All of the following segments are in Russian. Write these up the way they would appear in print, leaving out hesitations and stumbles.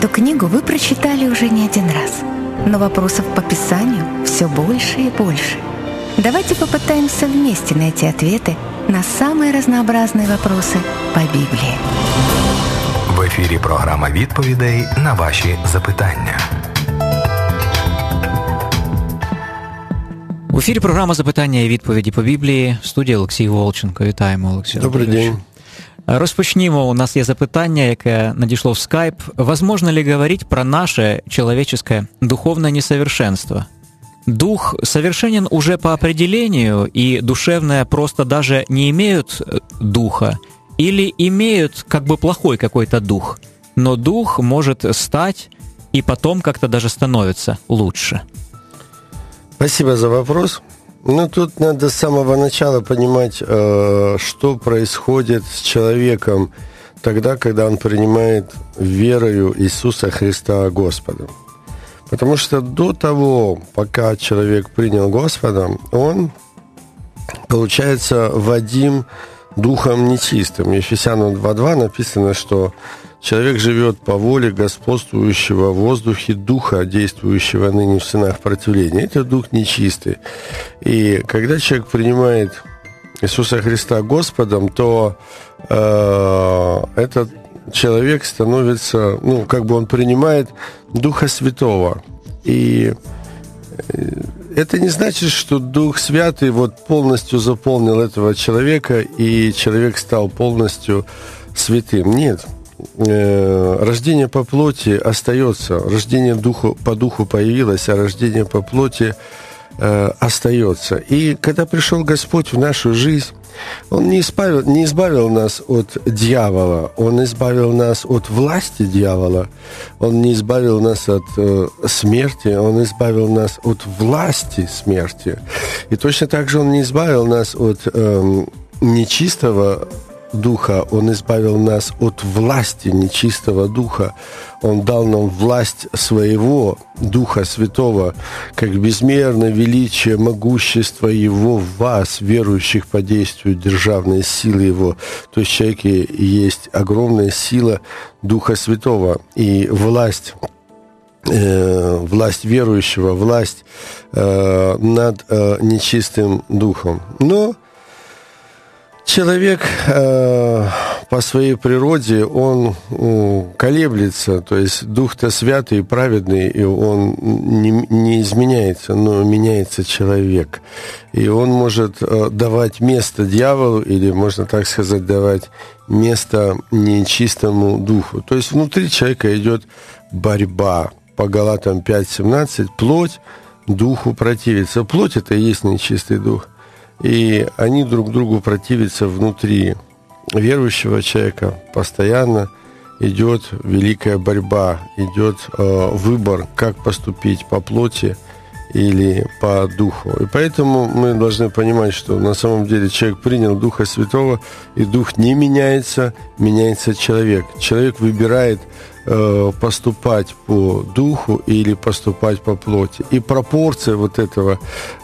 Эту книгу вы прочитали уже не один раз, но вопросов по Писанию все больше и больше. Давайте попытаемся вместе найти ответы на самые разнообразные вопросы по Біблії. В ефірі програма відповідей на ваші запитання. В ефірі програма «Запитання і відповіді по Біблії». В студії Олексій Волченко. Вітаємо, Олексій. Добрий день. Розпочнімо. У нас є запитання, яке надійшло в скайп. Возможно ли говорить про наше человеческое духовное несовершенство? Дух совершенен уже по определению, и душевное просто даже не имеют духа, или имеют как бы плохой какой-то дух, но дух может стать и потом как-то даже становится лучше? Спасибо за вопрос. Тут надо с самого начала понимать, что происходит с человеком тогда, когда он принимает верою Иисуса Христа Господом. Потому что до того, пока человек принял Господа, он, получается, водим духом нечистым. В Ефесянам 2:2 написано, что человек живет по воле господствующего в воздухе духа, действующего ныне в сынах противления. Это дух нечистый. И когда человек принимает Иисуса Христа Господом, то этот человек становится, он принимает Духа Святого. И это не значит, что Дух Святый полностью заполнил этого человека, и человек стал полностью святым. Нет. Рождение по плоти остается. Рождение по духу появилось, а рождение по плоти остается. И когда пришел Господь в нашу жизнь, Он не избавил нас от дьявола, Он избавил нас от власти дьявола, Он не избавил нас от смерти, Он избавил нас от власти смерти. И точно так же Он не избавил нас от нечистого духа, Он избавил нас от власти нечистого духа. Он дал нам власть Своего Духа Святого, как безмерное величие, могущество Его в вас, верующих по действию державной силы Его. То есть в человеке есть огромная сила Духа Святого и власть верующего, власть над нечистым духом. Но человек по своей природе, он колеблется, то есть Дух-то святый и праведный, и он не изменяется, но меняется человек. И он может давать место дьяволу, или, можно так сказать, давать место нечистому духу. То есть внутри человека идет борьба. По Галатам 5:17 плоть духу противится. Плоть – это и есть нечистый дух. И они друг другу противятся внутри верующего человека. Постоянно идет великая борьба, идет выбор, как поступить по плоти или по духу. И поэтому мы должны понимать, что на самом деле человек принял Духа Святого, и Дух не меняется, меняется человек. Человек выбирает поступать по духу или поступать по плоти. И пропорция этого,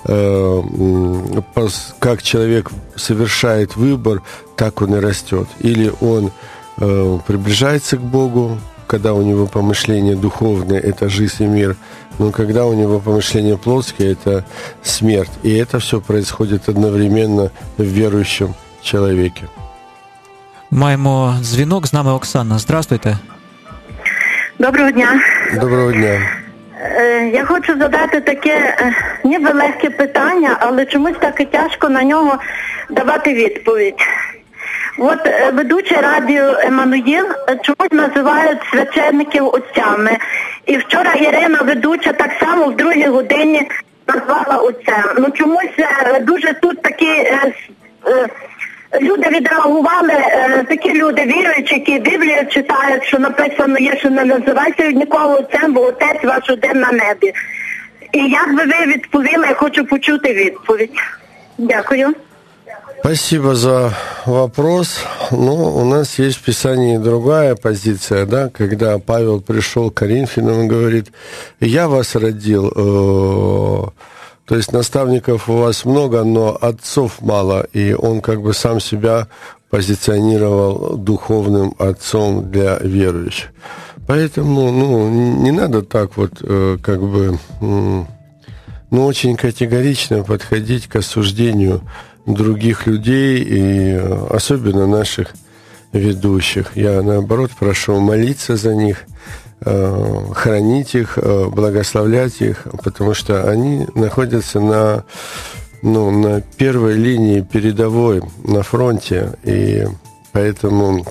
как человек совершает выбор, так он и растет. Или он приближается к Богу, когда у него помышление духовное, это жизнь и мир, но когда у него помышление плотское, это смерть. И это все происходит одновременно в верующем человеке. Маємо дзвінок, з нами Оксана. Здравствуйте. Доброго дня. Доброго дня. Я хочу задати таке ніби легке питання, але чомусь так і тяжко на нього давати відповідь. Ведучий радіо Еммануїл чомусь називають священників отцями. І вчора Ірина, ведуча, так само в 2 годині назвала отцем. Чомусь дуже тут такі люди відреагували, такі люди віруючі, які Біблію читають, що написано є, що не називайте нікого отцем, бо отець ваш один на небі. І як би ви відповіли, я хочу почути відповідь. Дякую. Спасибо за вопрос. У нас есть в Писании другая позиция, да, когда Павел пришел к Коринфянам и говорит: «Я вас родил». То есть наставников у вас много, но отцов мало, и он сам себя позиционировал духовным отцом для верующих. Поэтому, не надо так вот, очень категорично подходить к осуждению других людей, и особенно наших ведущих. Я, наоборот, прошу молиться за них, хранить их, благословлять их, потому что они находятся на первой линии передовой, на фронте, и поэтому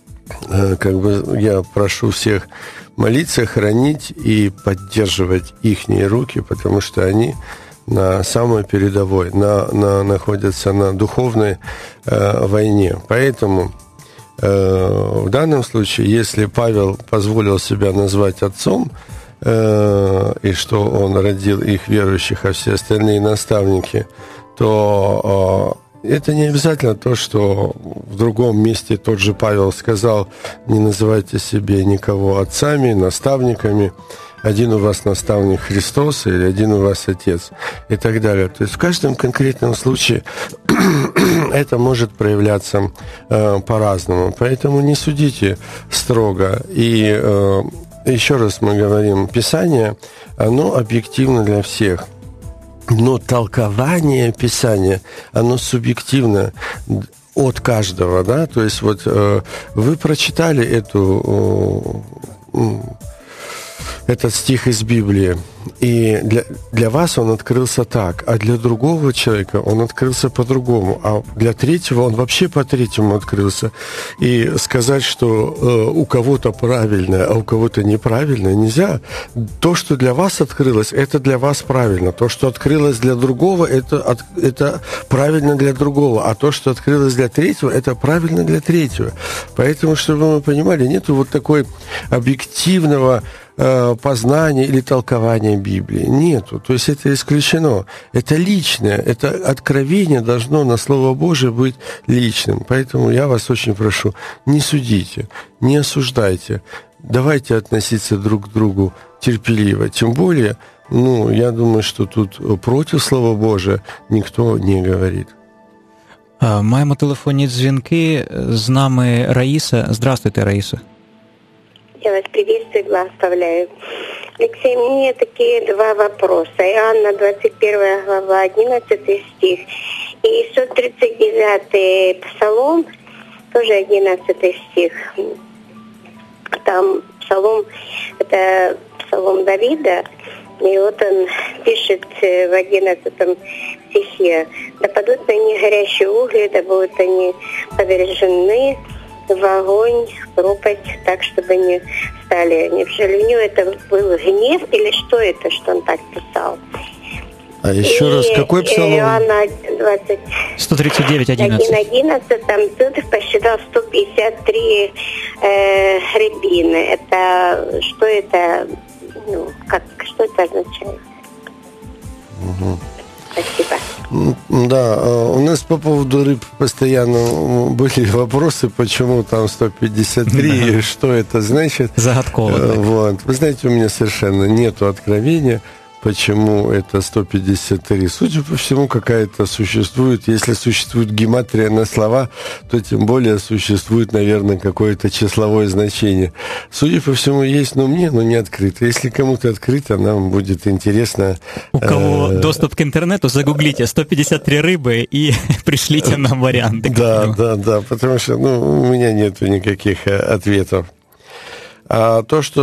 я прошу всех молиться, хранить и поддерживать ихние руки, потому что они на самой передовой, находятся на духовной войне. Поэтому в данном случае, если Павел позволил себя назвать отцом, и что он родил их верующих, а все остальные наставники, то это не обязательно то, что в другом месте тот же Павел сказал: не называйте себе никого отцами, наставниками, один у вас наставник Христос или один у вас Отец и так далее. То есть в каждом конкретном случае это может проявляться по-разному. Поэтому не судите строго. И еще раз мы говорим, Писание, оно объективно для всех. Но толкование Писания, оно субъективно от каждого, да? То есть вот вы прочитали этот стих из Библии, и для вас он открылся так, а для другого человека он открылся по-другому, а для третьего он вообще по-третьему открылся. И сказать, что у кого-то правильно, а у кого-то неправильно, нельзя. То, что для вас открылось, это для вас правильно. То, что открылось для другого, это правильно для другого. А то, что открылось для третьего, это правильно для третьего. Поэтому, чтобы мы понимали, нету вот такой объективного познания или толкования Библии. Нету. То есть это исключено. Это личное. Это откровение должно на Слово Божие быть личным. Поэтому я вас очень прошу, не судите, не осуждайте. Давайте относиться друг к другу терпеливо. Тем более, я думаю, что тут против Слова Божия никто не говорит. Маємо телефонні дзвінки. З нами Раїса. Здравствуйте, Раїса. Я вас приветствую, благословляю. Алексей, мне такие два вопроса. Иоанна, 21 глава, 11 стих. И 139 псалом, тоже 11 стих. Там псалом, это псалом Давида. И вот он пишет в 11 стихе: «Да падут на них горящие угли, да будут они повержены в огонь, пропасть, так, чтобы не стали». Неужели у него это был гнев или что это, что он так писал? А еще раз, какой псалом? Иоанна 139:11. Там Петр посчитал 153 рябины. Это что это? Что это означает? Угу. Спасибо. Да, у нас по поводу рыб постоянно были вопросы, почему там 153, и что это значит. Загадково. Вот. Вы знаете, у меня совершенно нету откровения, почему это 153. Судя по всему, какая-то существует. Если существует гематрия на слова, то тем более существует, наверное, какое-то числовое значение. Судя по всему, есть, но мне оно не открыто. Если кому-то открыто, нам будет интересно. У кого доступ к интернету, загуглите 153 рыбы и пришлите нам варианты. Да, потому что у меня нету никаких ответов. А то, что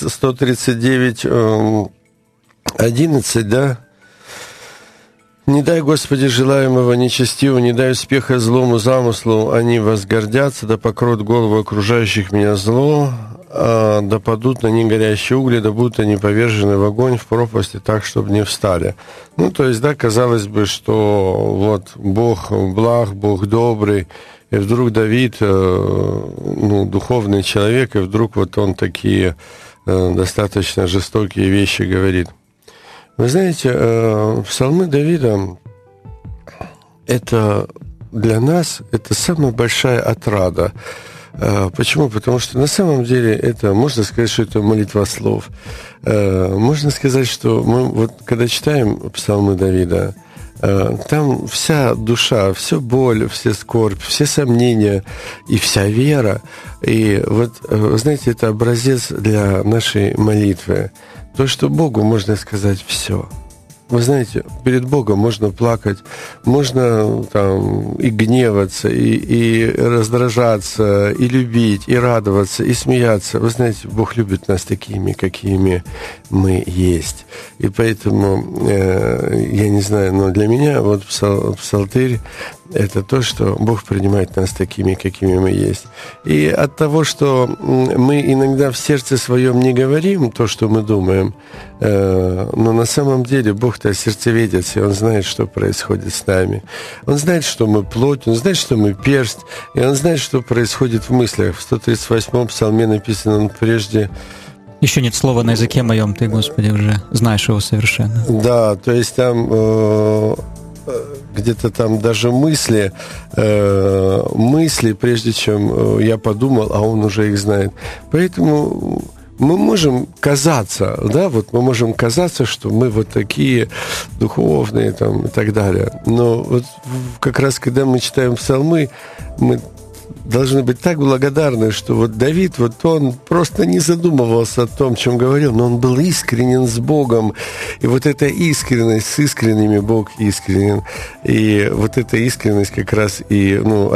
139:11, да? «Не дай, Господи, желаемого нечестивого, не дай успеха злому замыслу, они возгордятся, да покроют голову окружающих меня зло, да падут на них горящие угли, да будут они повержены в огонь, в пропасти, так, чтобы не встали». То есть, да, казалось бы, что вот Бог благ, Бог добрый, и вдруг Давид, духовный человек, и вдруг вот он такие достаточно жестокие вещи говорит. Вы знаете, псалмы Давида – это для нас это самая большая отрада. Почему? Потому что на самом деле это, можно сказать, что это молитвослов. Можно сказать, что мы вот когда читаем псалмы Давида, там вся душа, вся боль, вся скорбь, все сомнения и вся вера. И вот, вы знаете, это образец для нашей молитвы. То, что Богу можно сказать все. Вы знаете, перед Богом можно плакать, можно там и гневаться, и раздражаться, и любить, и радоваться, и смеяться. Вы знаете, Бог любит нас такими, какими мы есть. И поэтому, я не знаю, но для меня вот псалтырь – это то, что Бог принимает нас такими, какими мы есть. И от того, что мы иногда в сердце своем не говорим то, что мы думаем, но на самом деле Бог-то сердцеведец, и Он знает, что происходит с нами. Он знает, что мы плоть, Он знает, что мы персть, и Он знает, что происходит в мыслях. В 138-м псалме написано, Он прежде... Еще нет слова на языке моем, Ты, Господи, уже знаешь его совершенно. Да, то есть там... где-то там даже мысли, прежде чем я подумал, а Он уже их знает. Поэтому мы можем казаться, да, вот мы можем казаться, что мы вот такие духовные там и так далее. Но вот как раз, когда мы читаем псалмы, мы должны быть так благодарны, что вот Давид, вот он просто не задумывался о том, чем говорил, но он был искренен с Богом. И вот эта искренность, с искренними Бог искренен. И вот эта искренность как раз и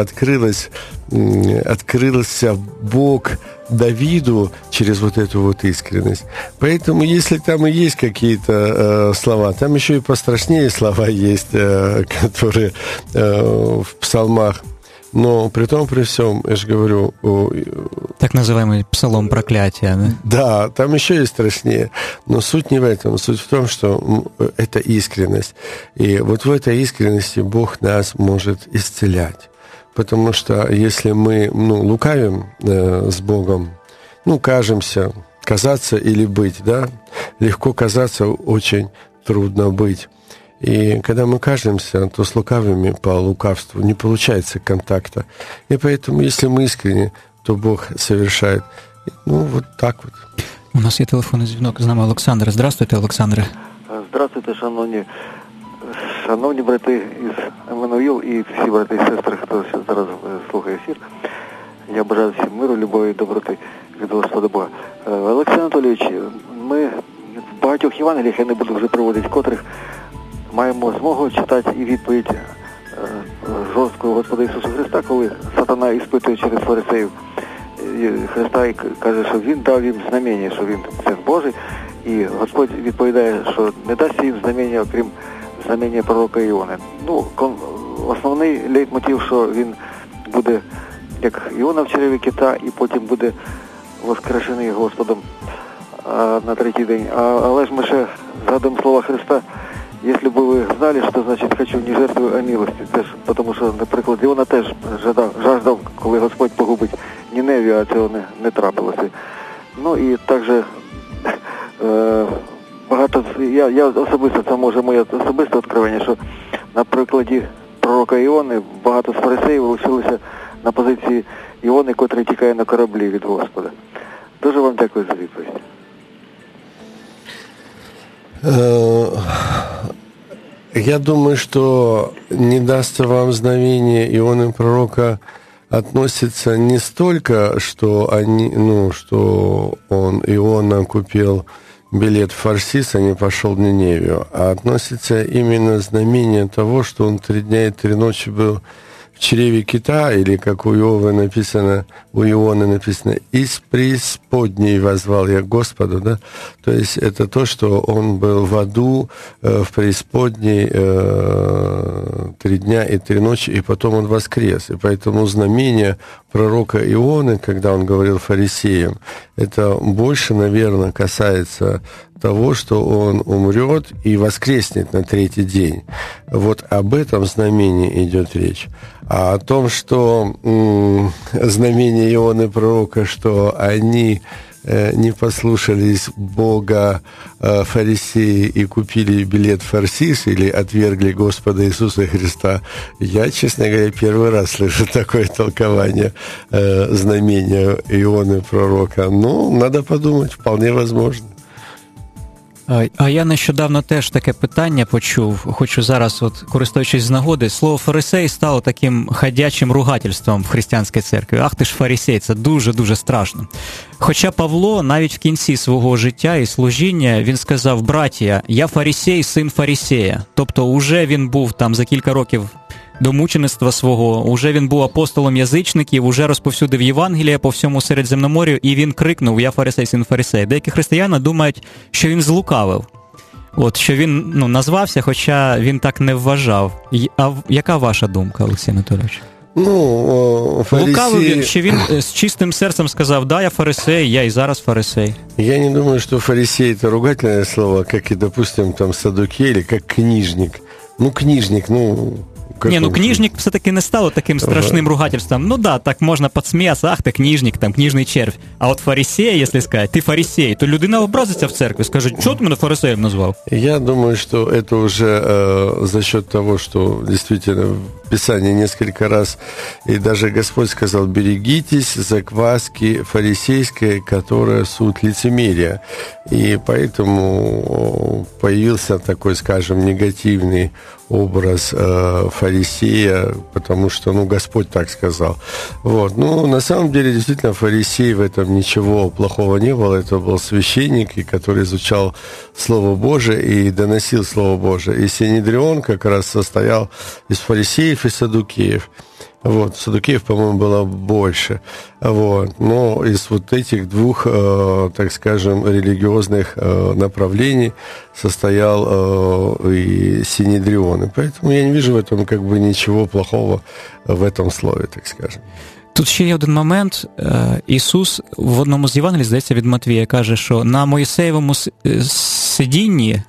открылся Бог Давиду через вот эту вот искренность. Поэтому, если там и есть какие-то слова, там еще и пострашнее слова есть, которые в псалмах. Но при том, при всем, я же говорю... Так называемый псалом проклятия, да? Да, там еще и страшнее. Но суть не в этом. Суть в том, что это искренность. И вот в этой искренности Бог нас может исцелять. Потому что если мы лукавим с Богом, кажемся, казаться или быть, да, легко казаться, очень трудно быть. И когда мы кажемся, то с лукавыми по лукавству не получается контакта. И поэтому, если мы искренне, то Бог совершает. Вот так вот. У нас є телефонний дзвінок з нами Олександр. Здравствуйте, Олександре. Здравствуйте, шановні брати із Еммануїл і всі брати і сестри, хто зараз слухає ефір. Я бажаю всім миру, любові і доброти від Господа Бога. Олексій Анатолійович, ми в багатьох Євангеліях, я не буду вже приводити котрих, маємо змогу читати і відповідь жорсткого Господа Ісуса Христа, коли сатана іспитує через фарисеїв Христа і каже, що Він дав їм знамення, що Він Син Божий, і Господь відповідає, що не дасть їм знамення, окрім знамення пророка Іони. Основний лейтмотив, що він буде, як Іона в череві кита, і потім буде воскрешений Господом на третій день. Але ж ми ще згадуємо слова Христа, «Если бы вы знали, что значит «хочу не жертву, а милости». Теж, тому що, наприклад, Іона теж жаждав, коли Господь погубить Ніневію, а цього не трапилося. І також багато, я особисто, це може моє особисте відкривання, що на прикладі пророка Іони багато з фарисеїв лишилися на позиції Іони, котрий тікає на кораблі від Господа. Дуже вам дякую за відповідь. Я думаю, что не дастся вам знамение Ионы пророка относится не столько, что Иона купил билет в Фарсис, а не пошел в Ниневию, а относится именно знамение того, что он 3 дня и 3 ночи был в чреве кита, или как у Ионы написано, «Из преисподней воззвал я к Господу», да? То есть это то, что он был в аду, в преисподней 3 дня и 3 ночи, и потом он воскрес. И поэтому знамение пророка Ионы, когда он говорил фарисеям, это больше, наверное, касается того, что он умрет и воскреснет на 3-й день. Вот об этом знамении идет речь. А о том, что знамение Ионы пророка, что они не послушались Бога фарисеи и купили билет в Фарсис или отвергли Господа Иисуса Христа, я, честно говоря, первый раз слышу такое толкование знамения Ионы пророка. Надо подумать, вполне возможно. А я нещодавно теж таке питання почув. Хочу зараз, от користуючись з нагоди, слово «фарисей» стало таким ходячим ругательством в християнській церкві. Ах ти ж фарисей, це дуже-дуже страшно. Хоча Павло навіть в кінці свого життя і служіння, він сказав: «Братія, я фарисей, син фарисея». Тобто уже він був там за кілька років до мучеництва свого, уже він був апостолом язичників, уже розповсюдив Євангелія по всьому Середземномор'ю, і він крикнув: «Я фарисей, син фарисея». Деякі християни думають, що він злукавив. От, що він назвався, хоча він так не вважав. А яка ваша думка, Олексій Анатолійович? Лукавив він, чи він з чистим серцем сказав: «Да, я фарисей, я і зараз фарисей». Я не думаю, что фарисей – это ругательное слово, как и, допустим, там саддукей или как книжник. Книжник. Книжник все-таки не стало таким страшним ругательством. Ну да, так можна підсміятися: ах, ти книжник, там, книжний червь. А от фарисей, якщо сказати, ти фарисей, то людина образиться в церкві, скаже: що ти мене фарисеєм назвав? Я думаю, что это уже за счет того, что действительно в Писании несколько раз, и даже Господь сказал: берегитесь закваски фарисейской, которая суть лицемерия. И поэтому появился такой, скажем, негативный образ фарисея, потому что, Господь так сказал. Вот. На самом деле, действительно, фарисей, в этом ничего плохого не было. Это был священник, который изучал Слово Божие и доносил Слово Божие. И Синедрион как раз состоял из фарисеев и саддукеев. Саддукеев, по-моему, было больше. Но из вот этих двух, так скажем, религиозных направлений состоял и Синедрион. И поэтому я не вижу в этом ничего плохого в этом слове, так скажем. Тут ще є один момент. Ісус в одному з Євангелій, здається, від Матвія, каже, що на Моїсеєвому сидінні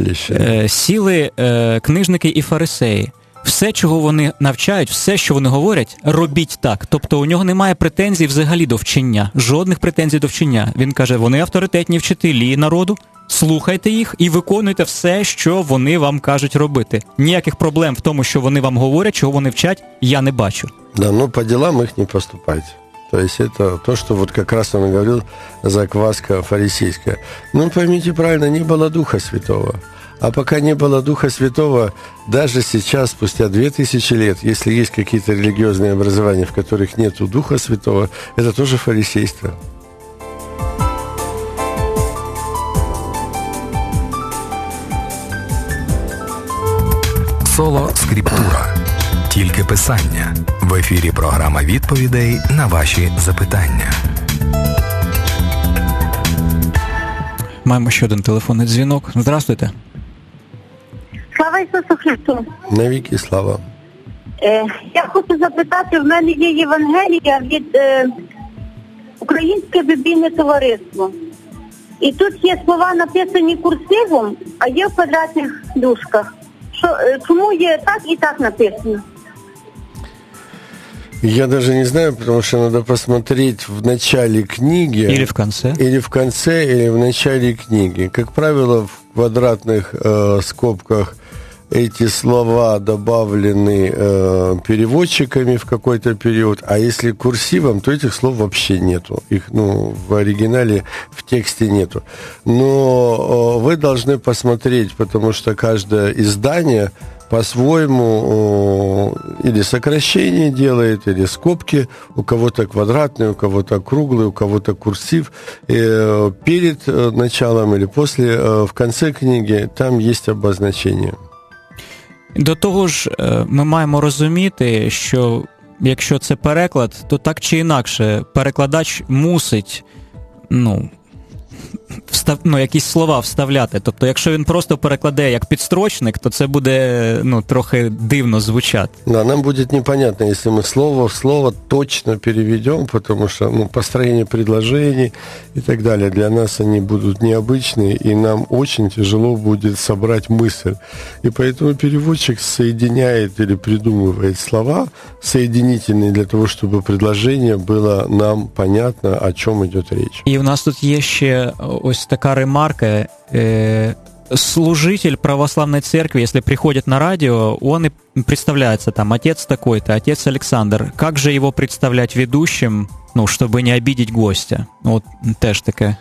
сіли книжники і фарисеї. Все, чого вони навчають, все, що вони говорять, робіть так. Тобто у нього немає претензій взагалі до вчення, жодних претензій до вчення. Він каже: вони авторитетні вчителі народу, слухайте їх і виконуйте все, що вони вам кажуть робити. Ніяких проблем в тому, що вони вам говорять, чого вони вчать, я не бачу. Да, по делам их не поступайте. То есть это то, что как раз он говорил, закваска фарисейская. Поймите правильно, не было Духа Святого. А пока не было Духа Святого, даже сейчас, спустя 2000 лет, если есть какие-то религиозные образования, в которых нет Духа Святого, это тоже фарисейство. Соло Скриптура. Тільки писання. В ефірі програма відповідей на ваші запитання. Маємо ще один телефонний дзвінок. Здравствуйте. Слава Ісусу Христу! Навіки слава. Я хочу запитати, в мене є Євангелія від Українське біблійне товариство. І тут є слова, написані курсивом, а є в квадратних дужках. Чому є так і так написано? Я даже не знаю, потому что надо посмотреть в начале книги. Или в конце. Или в конце, или в начале книги. Как правило, в квадратных скобках эти слова добавлены переводчиками в какой-то период, а если курсивом, то этих слов вообще нету. Их, в оригинале, в тексте нету. Но вы должны посмотреть, потому что каждое издание по-своему или сокращение делает, или скобки, у кого-то квадратные, у кого-то круглые, у кого-то курсив. Перед началом или после, в конце книги, там есть обозначение. До того ж, ми маємо розуміти, що якщо це переклад, то так чи інакше перекладач мусить, якісь слова вставляти. Тобто, якщо він просто перекладе як підстрочник, то це буде, трохи дивно звучати. Да, нам будет непонятно, если мы слово в слово точно переведем, потому что, построение предложений и так далее, для нас они будут необычные, и нам очень тяжело будет собрать мысль. И поэтому переводчик соединяет или придумывает слова соединительные для того, чтобы предложение было нам понятно, о чем идет речь. І в нас тут є ще ось така ремарка. Служитель православной церкви, если приходит на радио, он и представляется там: отец такой-то, отец Александр. Как же его представлять ведущим, чтобы не обидеть гостя? Вот теж таке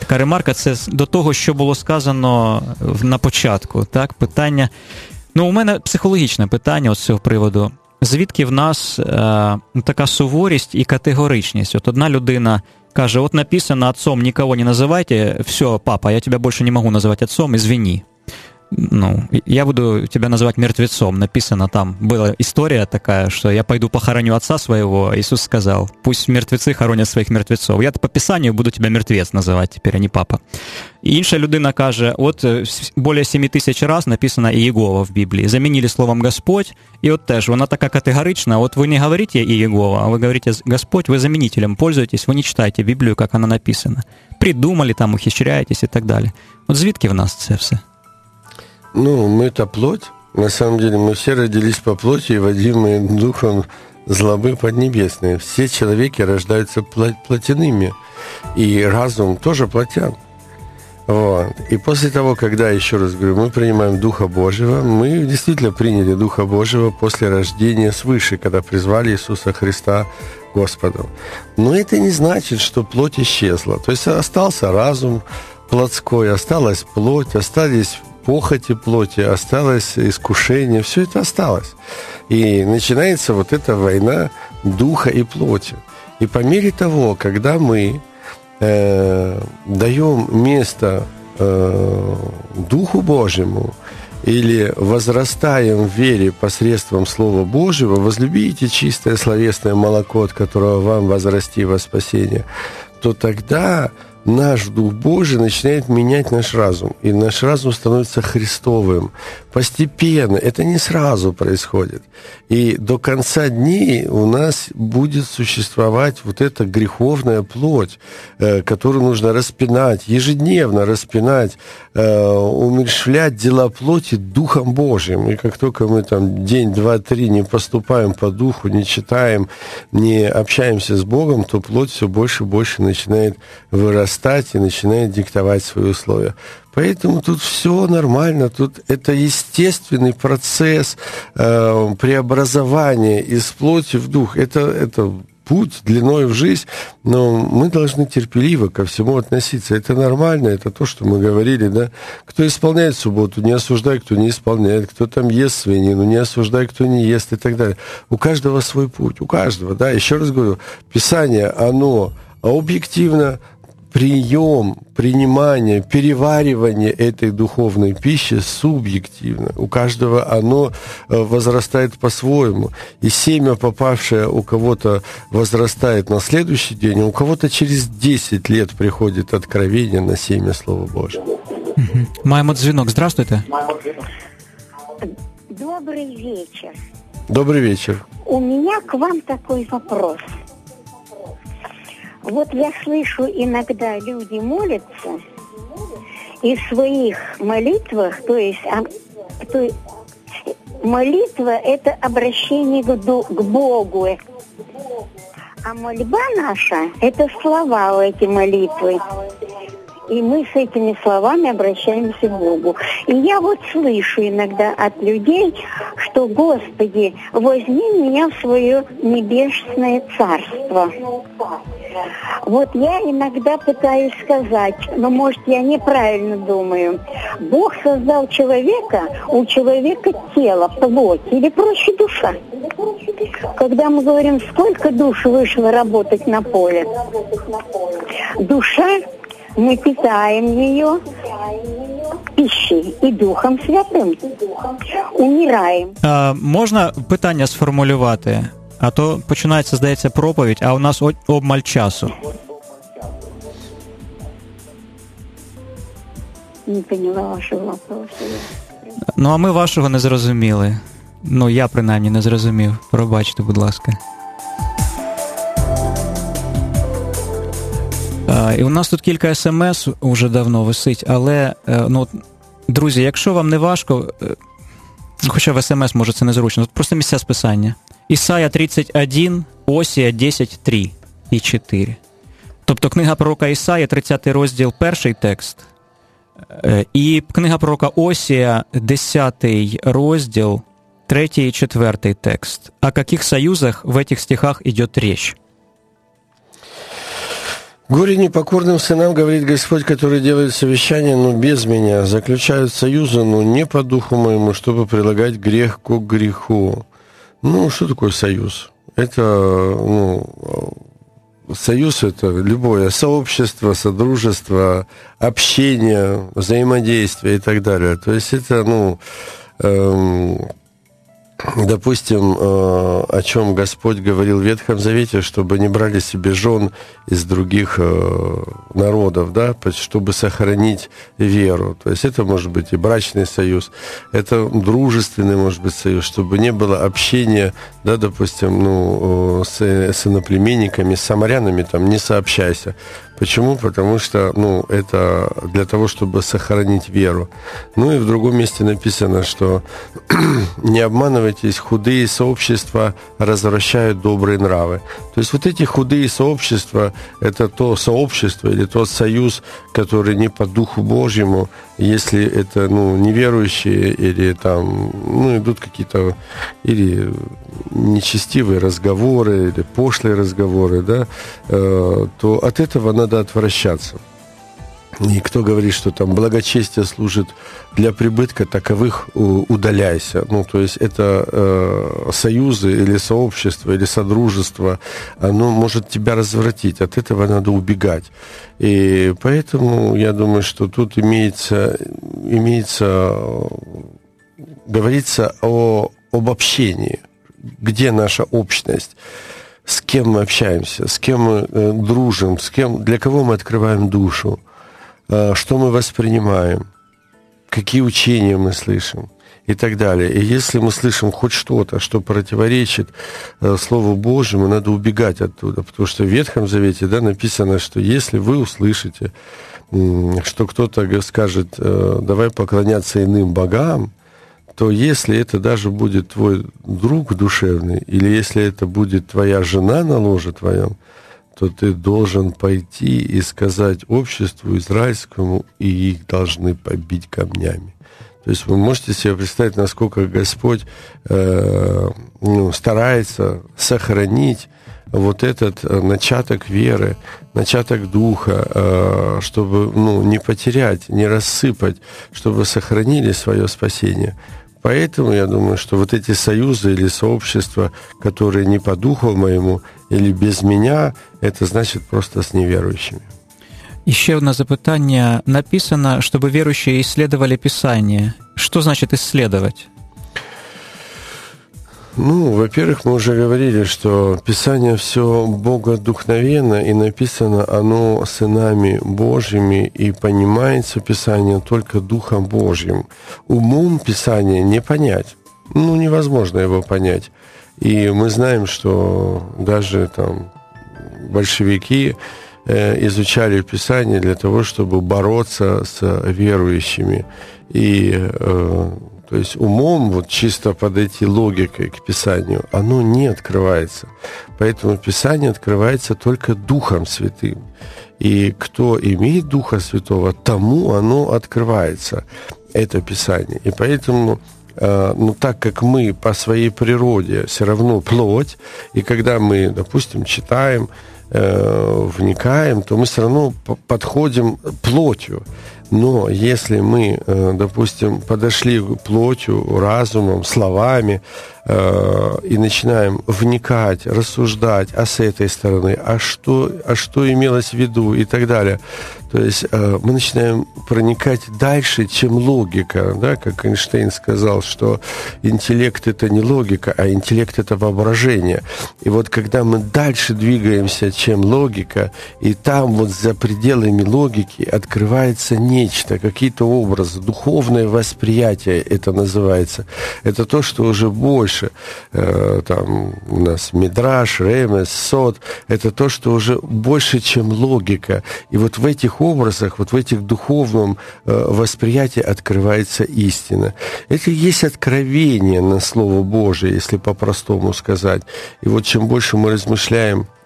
Така ремарка, це до того, що було сказано на початку, так, питання. Ну, у мене психологічне питання з цього приводу. Звідки в нас така суворість і категоричність? От одна людина каже, от написано отцом никого не называйте, все, папа, я тебя больше не могу называть отцом, извини. Ну, я буду тебя называть мертвецом. Написано там, была история такая, что я пойду похороню отца своего. Иисус сказал, пусть мертвецы хоронят своих мертвецов. Я-то по Писанию буду тебя мертвец называть теперь, а не папа. І інша людина каже, от більше 7000 раз написано «Ієгова» в Біблії. Замінили словом «Господь», і от теж вона така категорична. От ви не говорите «Ієгова», а ви говорите «Господь», ви замінителем пользуєтесь, ви не читаєте Біблію, як вона написана. Придумали, там, ухищряєтесь і так далі. От звідки в нас це все? Ну, мы-то плоть. На самом деле мы все родились по плоти и водимые духом злобы поднебесной. Все человеки рождаются плотяными. И разум тоже плотян. Вот. И после того, когда, еще раз говорю, мы принимаем Духа Божьего, мы действительно приняли Духа Божьего после рождения свыше, когда призвали Иисуса Христа Господом. Но это не значит, что плоть исчезла. То есть остался разум плотской, осталась плоть, остались похоти плоти, осталось искушение, все это осталось. И начинается вот эта война духа и плоти. И по мере того, когда мы даем место Духу Божьему или возрастаем в вере посредством Слова Божьего, возлюбите чистое словесное молоко, от которого вам возрасти во спасение, то тогда наш Дух Божий начинает менять наш разум, и наш разум становится Христовым. Постепенно, это не сразу происходит. И до конца дней у нас будет существовать вот эта греховная плоть, которую нужно распинать, ежедневно распинать, умерщвлять дела плоти Духом Божьим. И как только мы там день, два, три не поступаем по Духу, не читаем, не общаемся с Богом, то плоть все больше и больше начинает вырастать и начинает диктовать свои условия. Поэтому тут все нормально, тут это естественный процесс преобразования из плоти в дух. Это путь длиной в жизнь, но мы должны терпеливо ко всему относиться. Это нормально, это то, что мы говорили, да. Кто исполняет субботу, не осуждай, кто не исполняет. Кто там ест свинину, не осуждай, кто не ест и так далее. У каждого свой путь, у каждого, да. Еще раз говорю, Писание, оно объективно, прием, принимание, переваривание этой духовной пищи субъективно. У каждого оно возрастает по-своему. И семя, попавшее у кого-то, возрастает на следующий день, а у кого-то через 10 лет приходит откровение на семя Слова Божьего. Маємо дзвінок. Здравствуйте. Добрый вечер. Добрый вечер. У меня к вам такой вопрос. Вот я слышу, иногда люди молятся, и в своих молитвах, то есть молитва – это обращение к Богу, а мольба наша – это слова у этой молитвы. И мы с этими словами обращаемся к Богу. И я вот слышу иногда от людей, что «Господи, возьми меня в свое небесное царство». Вот я иногда пытаюсь сказать, но, может, я неправильно думаю. Бог создал человека, у человека тело, плоть или проще душа. Когда мы говорим, сколько душ вышло работать на поле, душа, мы питаем ее пищей и Духом Святым. Умираем. Можна питання сформулювати? А то починається, здається, проповідь, а у нас обмаль часу. Не поняла вашого вопросу. Ну, а ми вашого не зрозуміли. Ну, я, принаймні, не зрозумів. Пробачте, будь ласка. І у нас тут кілька смс уже давно висить, але, ну, друзі, якщо вам не важко, хоча в смс, може, це незручно, просто місця списання. Ісая 31, Осія 10, 3 і 4. Тобто книга пророка Ісая, 30 розділ, перший текст, і книга пророка Осія, 10 розділ, 3 і 4 текст. О каких союзах в этих стихах идет речь? Горе непокорным сынам, говорит Господь, которые делают совещания, но без меня, заключают союзы, но не по духу моему, чтобы прилагать грех к греху. Ну, что такое союз? Это, союз – это любое сообщество, содружество, общение, взаимодействие и так далее. То есть это, допустим, о чем Господь говорил в Ветхом Завете, чтобы не брали себе жен из других народов, да, чтобы сохранить веру. То есть это может быть и брачный союз, это дружественный, может быть, союз, чтобы не было общения, да, допустим, с иноплеменниками, с самарянами, там, не сообщайся. Почему? Потому что, это для того, чтобы сохранить веру. Ну и в другом месте написано, что не обманывайтесь, худые сообщества развращают добрые нравы. То есть вот эти худые сообщества, это то сообщество или тот союз, который не по Духу Божьему, если это, неверующие или там, идут какие-то или нечестивые разговоры, или пошлые разговоры, да, то от этого надо отвращаться. И кто говорит, что там благочестие служит для прибытка, таковых удаляйся. То есть это союзы или сообщество, или содружество, оно может тебя развратить. От этого надо убегать. И поэтому я думаю, что тут говорится об общении. Где наша общность? С кем мы общаемся? С кем мы дружим? Для кого мы открываем душу? Что мы воспринимаем, какие учения мы слышим и так далее. И если мы слышим хоть что-то, что противоречит Слову Божьему, надо убегать оттуда, потому что в Ветхом Завете, да, написано, что если вы услышите, что кто-то скажет, давай поклоняться иным богам, то если это даже будет твой друг душевный, или если это будет твоя жена на ложе твоем, то ты должен пойти и сказать обществу израильскому, и их должны побить камнями. То есть вы можете себе представить, насколько Господь старается сохранить вот этот начаток веры, начаток духа, чтобы не потерять, не рассыпать, чтобы сохранили свое спасение. Поэтому я думаю, что вот эти союзы или сообщества, которые не по духу моему или без меня, это значит просто с неверующими. Ще одне запитання. Написано, чтобы верующие исследовали Писание. Что значит исследовать? Во-первых, мы уже говорили, что Писание все богодухновенно, и написано оно сынами Божьими, и понимается Писание только Духом Божьим. Умом Писание не понять. Невозможно его понять. И мы знаем, что даже там большевики изучали Писание для того, чтобы бороться с верующими. И то есть умом вот чисто подойти логикой к Писанию, оно не открывается. Поэтому Писание открывается только Духом Святым. И кто имеет Духа Святого, тому оно открывается, это Писание. И поэтому, так как мы по своей природе все равно плоть, и когда мы, допустим, читаем, вникаем, то мы все равно подходим плотью. Но если мы, допустим, подошли плотью, разумом, словами и начинаем вникать, рассуждать, а с этой стороны, а что имелось в виду и так далее, то есть мы начинаем проникать дальше, чем логика, да, как Эйнштейн сказал, что интеллект – это не логика, а интеллект – это воображение. И вот когда мы дальше двигаемся, чем логика, и там вот за пределами логики открывается нечто, какие-то образы, духовное восприятие это называется. Это то, что уже больше. Там у нас Мидраш, Ремес, Сот. Это то, что уже больше, чем логика. И вот в этих образах, вот в этих духовном восприятии открывается истина. Это и есть откровение на Слово Божие, если по-простому сказать. И вот чем больше мы размышляем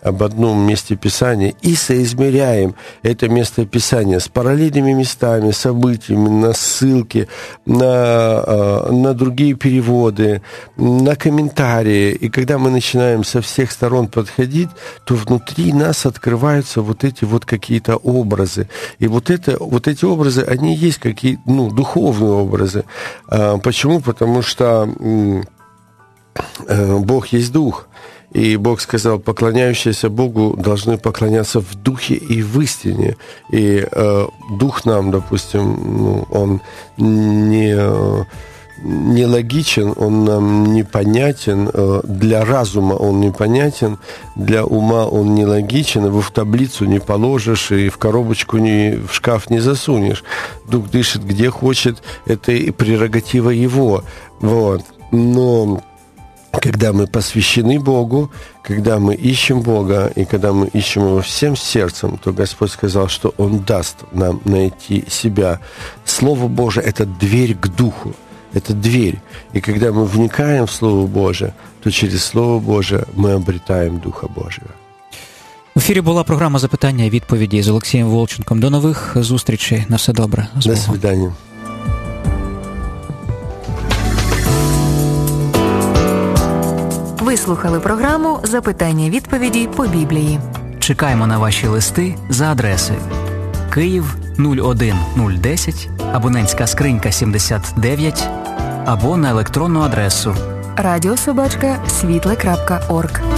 об одном месте Писания и соизмеряем это место Писания с параллельными местами, событиями, на ссылки, на другие переводы, на комментарии. И когда мы начинаем со всех сторон подходить, то внутри нас открываются вот эти вот какие-то образы. И вот эти образы, они есть какие, духовные образы. Почему? Потому что Бог есть Дух. И Бог сказал, поклоняющиеся Богу должны поклоняться в духе и в истине. И Дух нам, допустим, он не логичен, он нам непонятен, для разума он непонятен, для ума он нелогичен, его в таблицу не положишь и в коробочку, в шкаф не засунешь. Дух дышит где хочет, это и прерогатива его. Вот. Но когда мы посвящены Богу, когда мы ищем Бога, и когда мы ищем Его всем сердцем, то Господь сказал, что Он даст нам найти себя. Слово Божие – это дверь к Духу. Это дверь. И когда мы вникаем в Слово Божие, то через Слово Божие мы обретаем Духа Божого. В ефірі була програма «Запитання і відповіді» з Олексієм Волченком. До нових зустрічей. На все добре. До свидання. Ви слухали програму «Запитання-відповіді по Біблії». Чекаємо на ваші листи за адресою Київ 01010, абонентська скринька 79, або на електронну адресу радіособачка.світле.орг.